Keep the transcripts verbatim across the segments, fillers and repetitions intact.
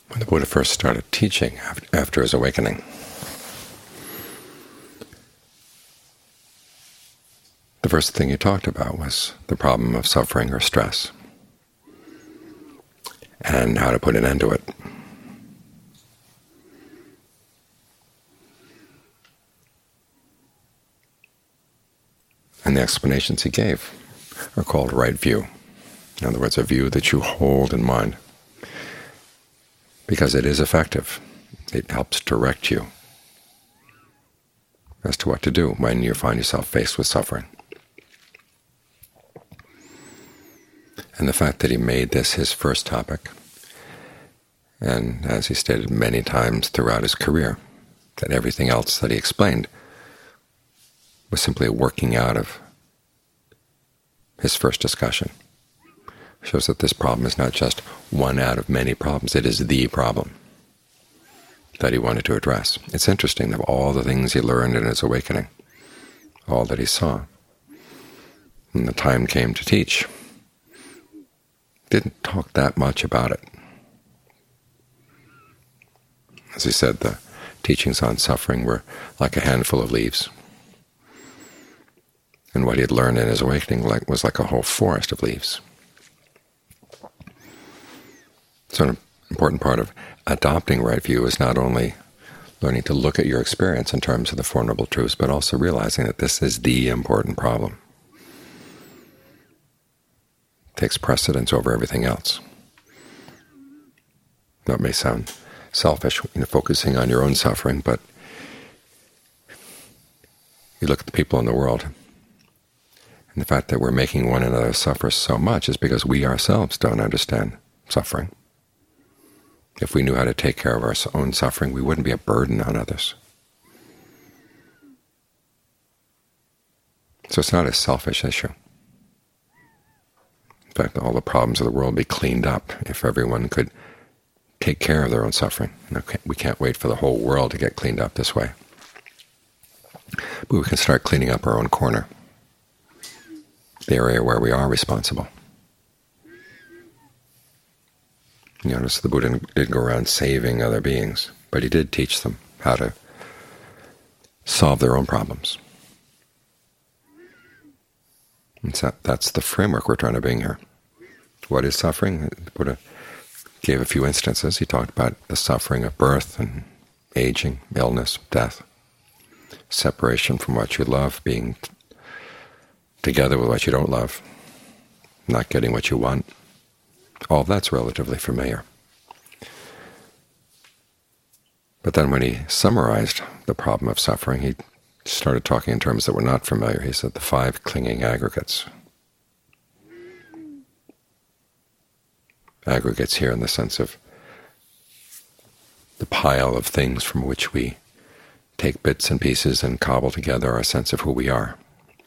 When the Buddha first started teaching after his awakening, the first thing he talked about was the problem of suffering or stress and how to put an end to it. And the explanations he gave are called right view. In other words, a view that you hold in mind, because it is effective. It helps direct you as to what to do when you find yourself faced with suffering. And the fact that he made this his first topic, and as he stated many times throughout his career, that everything else that he explained was simply a working out of his first discussion, shows that this problem is not just one out of many problems. It is the problem that he wanted to address. It's interesting that all the things he learned in his awakening, all that he saw, when the time came to teach, didn't talk that much about it. As he said, the teachings on suffering were like a handful of leaves. And what he had learned in his awakening like, was like a whole forest of leaves. So an important part of adopting right view is not only learning to look at your experience in terms of the Four Noble Truths, but also realizing that this is the important problem. It takes precedence over everything else. That may sound selfish, you know, focusing on your own suffering, but you look at the people in the world, and the fact that we're making one another suffer so much is because we ourselves don't understand suffering. If we knew how to take care of our own suffering, we wouldn't be a burden on others. So it's not a selfish issue. In fact, all the problems of the world would be cleaned up if everyone could take care of their own suffering. We can't wait for the whole world to get cleaned up this way. But we can start cleaning up our own corner, the area where we are responsible. You notice the Buddha didn't go around saving other beings, but he did teach them how to solve their own problems. And so that's the framework we're trying to bring here. What is suffering? The Buddha gave a few instances. He talked about the suffering of birth and aging, illness, death, separation from what you love, being together with what you don't love, not getting what you want. All that's relatively familiar. But then when he summarized the problem of suffering, he started talking in terms that were not familiar. He said the five clinging aggregates. Aggregates here in the sense of the pile of things from which we take bits and pieces and cobble together our sense of who we are.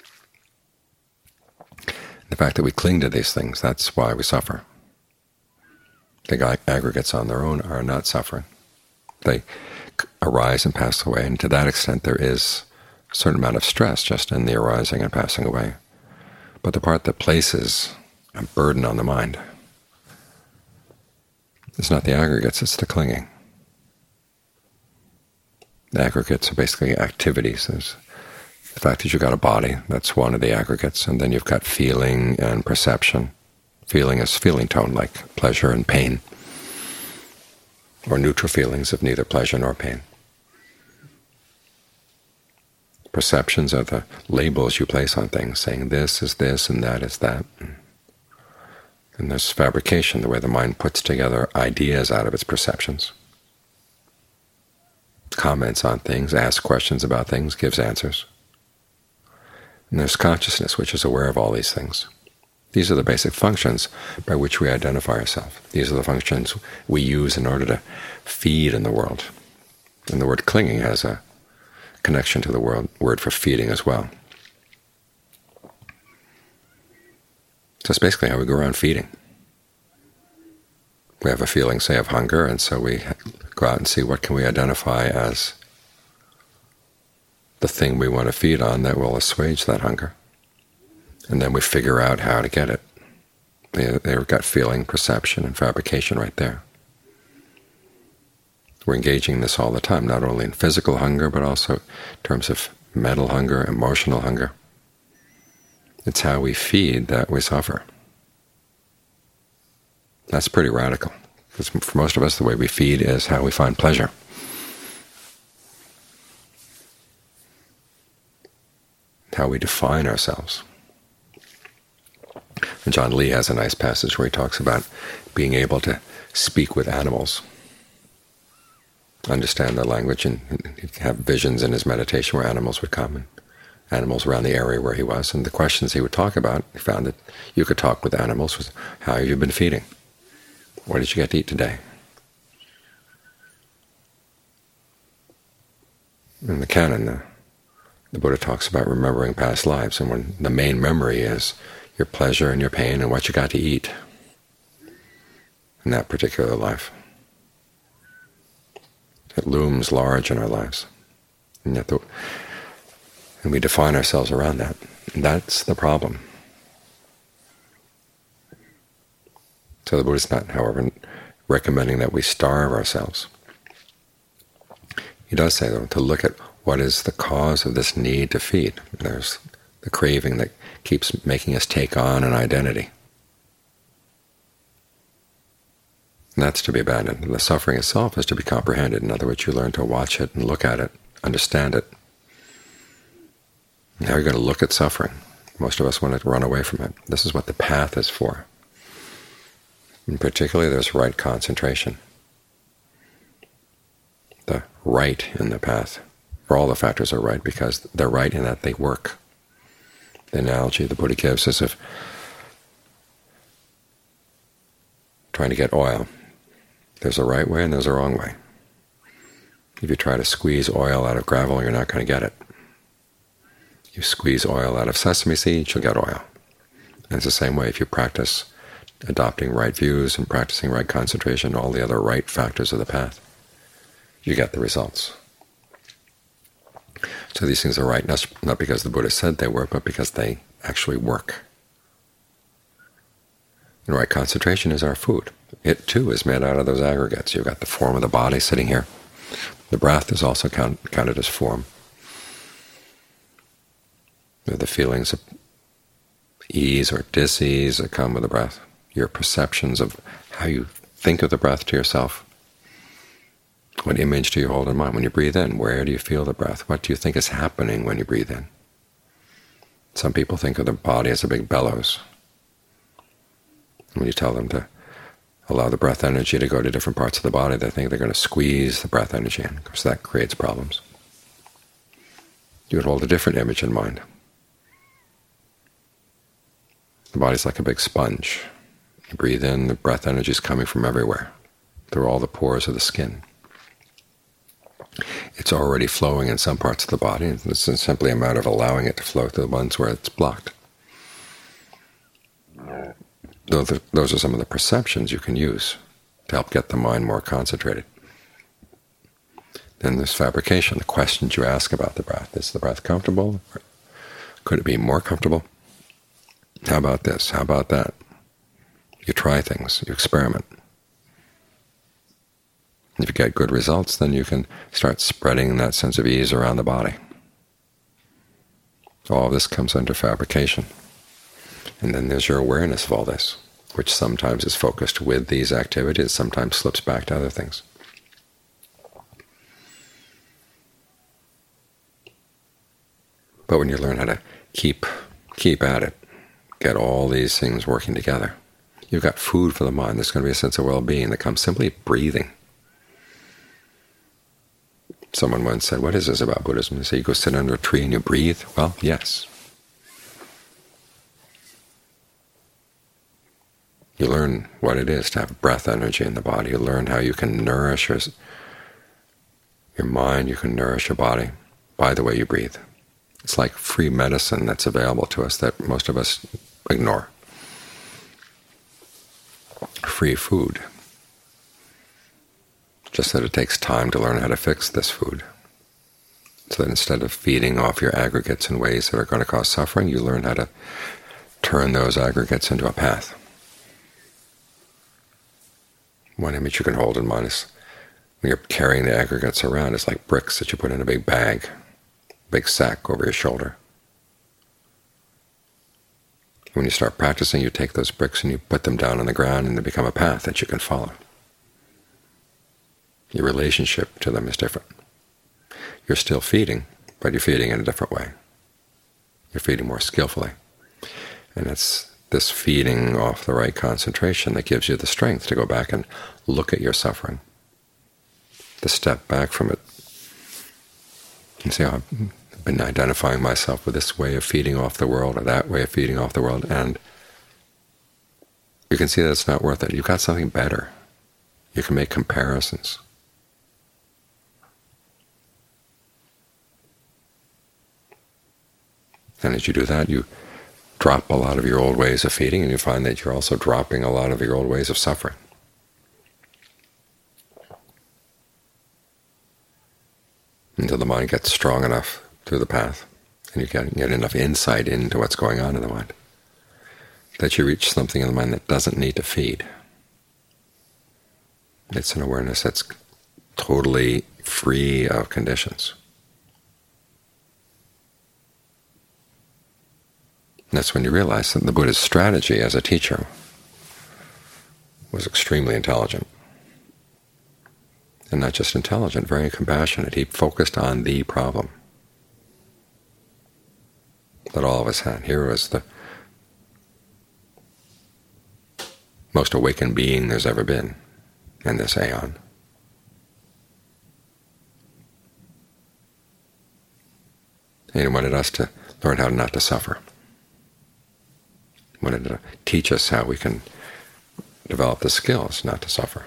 The fact that we cling to these things, that's why we suffer. The aggregates on their own are not suffering. They arise and pass away, and to that extent there is a certain amount of stress just in the arising and passing away. But the part that places a burden on the mind is not the aggregates, it's the clinging. The aggregates are basically activities. There's the fact that you've got a body, that's one of the aggregates, and then you've got feeling and perception. Feeling is feeling tone, like pleasure and pain, or neutral feelings of neither pleasure nor pain. Perceptions are the labels you place on things, saying this is this and that is that. And there's fabrication, the way the mind puts together ideas out of its perceptions, comments on things, asks questions about things, gives answers. And there's consciousness, which is aware of all these things. These are the basic functions by which we identify ourselves. These are the functions we use in order to feed in the world. And the word clinging has a connection to the word, word for feeding as well. So it's basically how we go around feeding. We have a feeling, say, of hunger, and so we go out and see what can we identify as the thing we want to feed on that will assuage that hunger. And then we figure out how to get it. They, they've got feeling, perception, and fabrication right there. We're engaging in this all the time, not only in physical hunger, but also in terms of mental hunger, emotional hunger. It's how we feed that we suffer. That's pretty radical, because for most of us, the way we feed is how we find pleasure. How we define ourselves. And John Lee has a nice passage where he talks about being able to speak with animals, understand their language, and have visions in his meditation where animals would come, and animals around the area where he was. And the questions he would talk about, he found that you could talk with animals was, how have you been feeding? What did you get to eat today? In the canon, the, the Buddha talks about remembering past lives, and when the main memory is your pleasure and your pain and what you got to eat in that particular life. It looms large in our lives, and yet the, and we define ourselves around that. And that's the problem. So the Buddha is not, however, recommending that we starve ourselves. He does say, though, to look at what is the cause of this need to feed. There's the craving that keeps making us take on an identity. And that's to be abandoned. And the suffering itself is to be comprehended. In other words, you learn to watch it and look at it, understand it. Now you're going to look at suffering. Most of us want to run away from it. This is what the path is for. And particularly, there's right concentration. The right in the path. For all the factors are right because they're right in that they work. The analogy the Buddha gives is of trying to get oil. There's a right way and there's a wrong way. If you try to squeeze oil out of gravel, you're not going to get it. You squeeze oil out of sesame seeds, you'll get oil. And it's the same way if you practice adopting right views and practicing right concentration, all the other right factors of the path, you get the results. So these things are right, not because the Buddha said they were, but because they actually work. And right concentration is our food. It, too, is made out of those aggregates. You've got the form of the body sitting here. The breath is also count, counted as form. The feelings of ease or dis-ease that come with the breath. Your perceptions of how you think of the breath to yourself. What image do you hold in mind? When you breathe in, where do you feel the breath? What do you think is happening when you breathe in? Some people think of the body as a big bellows. When you tell them to allow the breath energy to go to different parts of the body, they think they're going to squeeze the breath energy in. Of course, that creates problems. You would hold a different image in mind. The body's like a big sponge. You breathe in, the breath energy is coming from everywhere, through all the pores of the skin. It's already flowing in some parts of the body. It's simply a matter of allowing it to flow to the ones where it's blocked. Those are some of the perceptions you can use to help get the mind more concentrated. Then there's fabrication, the questions you ask about the breath. Is the breath comfortable? Could it be more comfortable? How about this? How about that? You try things, you experiment. If you get good results, then you can start spreading that sense of ease around the body. All of this comes under fabrication. And then there's your awareness of all this, which sometimes is focused with these activities, sometimes slips back to other things. But when you learn how to keep keep at it, get all these things working together, you've got food for the mind. There's going to be a sense of well-being that comes simply breathing. Someone once said, what is this about Buddhism? They say you go sit under a tree and you breathe? Well, yes. You learn what it is to have breath energy in the body. You learn how you can nourish your, your mind, you can nourish your body by the way you breathe. It's like free medicine that's available to us that most of us ignore. Free food. Just that it takes time to learn how to fix this food. So that instead of feeding off your aggregates in ways that are going to cause suffering, you learn how to turn those aggregates into a path. One image you can hold in mind is when you're carrying the aggregates around, it's like bricks that you put in a big bag, big sack over your shoulder. When you start practicing, you take those bricks and you put them down on the ground, and they become a path that you can follow. Your relationship to them is different. You're still feeding, but you're feeding in a different way. You're feeding more skillfully. And it's this feeding off the right concentration that gives you the strength to go back and look at your suffering, to step back from it and say, oh, I've been identifying myself with this way of feeding off the world or that way of feeding off the world, and you can see that it's not worth it. You've got something better. You can make comparisons. And as you do that, you drop a lot of your old ways of feeding, and you find that you're also dropping a lot of your old ways of suffering. Until the mind gets strong enough through the path, and you get, get enough insight into what's going on in the mind, that you reach something in the mind that doesn't need to feed. It's an awareness that's totally free of conditions. And that's when you realize that the Buddha's strategy as a teacher was extremely intelligent. And not just intelligent, very compassionate. He focused on the problem that all of us had. Here was the most awakened being there's ever been in this aeon. And he wanted us to learn how not to suffer. He wanted to teach us how we can develop the skills not to suffer.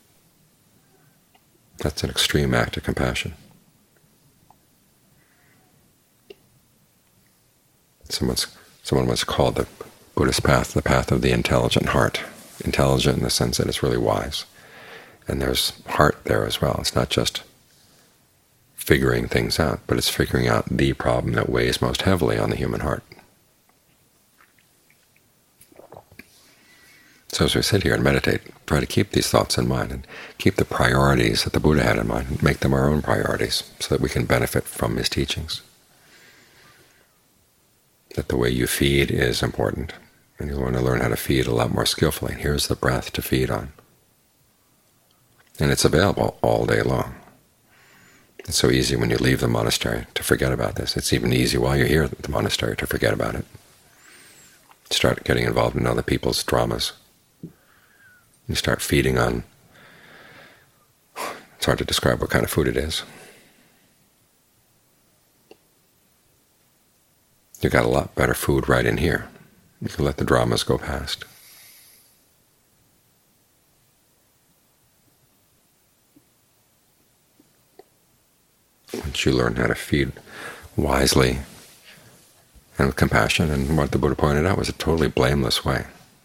That's an extreme act of compassion. Someone's, someone once called the Buddhist path the path of the intelligent heart. Intelligent in the sense that it's really wise. And there's heart there as well. It's not just figuring things out, but it's figuring out the problem that weighs most heavily on the human heart. So as we sit here and meditate, try to keep these thoughts in mind and keep the priorities that the Buddha had in mind and make them our own priorities so that we can benefit from his teachings. That the way you feed is important, and you want to learn how to feed a lot more skillfully. Here's the breath to feed on. And it's available all day long. It's so easy when you leave the monastery to forget about this. It's even easy while you're here at the monastery to forget about it. Start getting involved in other people's dramas. You start feeding on, it's hard to describe what kind of food it is. You've got a lot better food right in here. You can let the dramas go past. Once you learn how to feed wisely and with compassion, and what the Buddha pointed out was a totally blameless way.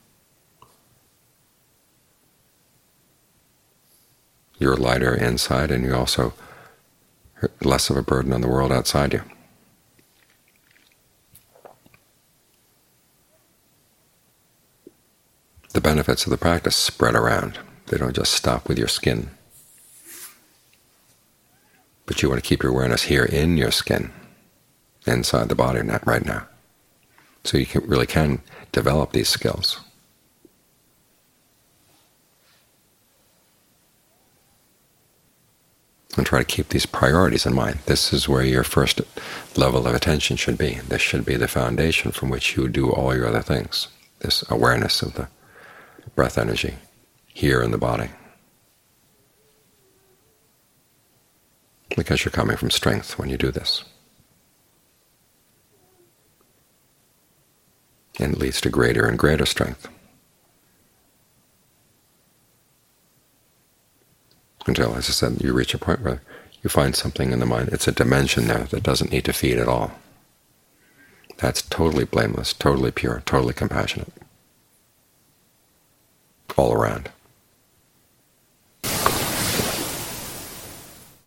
You're lighter inside, and you also are less of a burden on the world outside you. The benefits of the practice spread around. They don't just stop with your skin. But you want to keep your awareness here in your skin, inside the body right now. So you can, really can develop these skills. And try to keep these priorities in mind. This is where your first level of attention should be. This should be the foundation from which you do all your other things. This awareness of the breath energy here in the body. Because you're coming from strength when you do this. And it leads to greater and greater strength. Until, as I said, you reach a point where you find something in the mind. It's a dimension there that doesn't need to feed at all. That's totally blameless, totally pure, totally compassionate, all around.